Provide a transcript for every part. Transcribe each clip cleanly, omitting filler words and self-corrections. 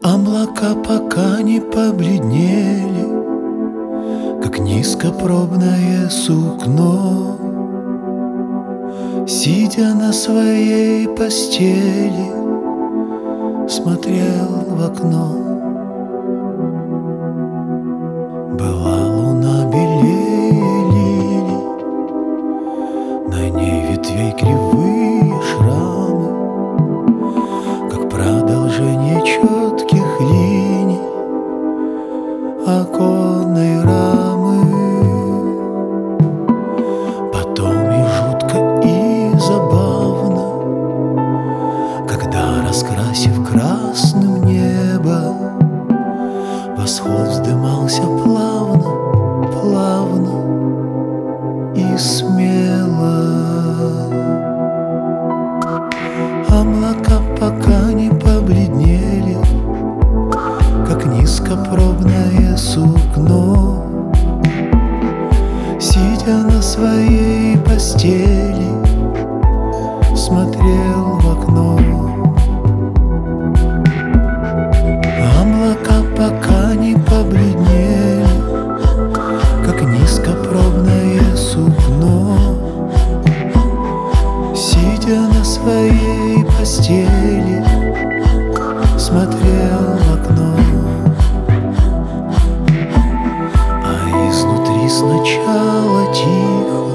Облака пока не побледнели, как низкопробное сукно. Сидя на своей постели, смотрел в окно. Была луна белее лилий, на ней ветвей кривые шрамы, как продолжение четких линий оконной рамы. Потом и жутко, и забавно, когда, раскрасив красным небо, восход вздымался плавно, плавно и смело. Облака пока не побледнели, как низкопробное сукно. Сидя на своей постели, смотрел в окно. Облака пока не побледнели, как низкопробное сукно. Сидя на своей постели, смотрел в окно. А изнутри сначала тихо,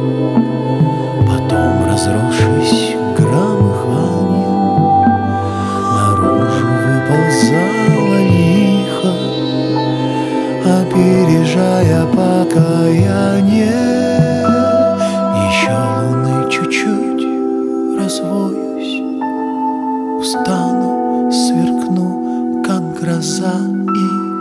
потом, разросшись громыханием, наружу выползала лихо, опережая покаяние. Еще луны чуть-чуть развоюсь, встану, сверкну, как гроза, и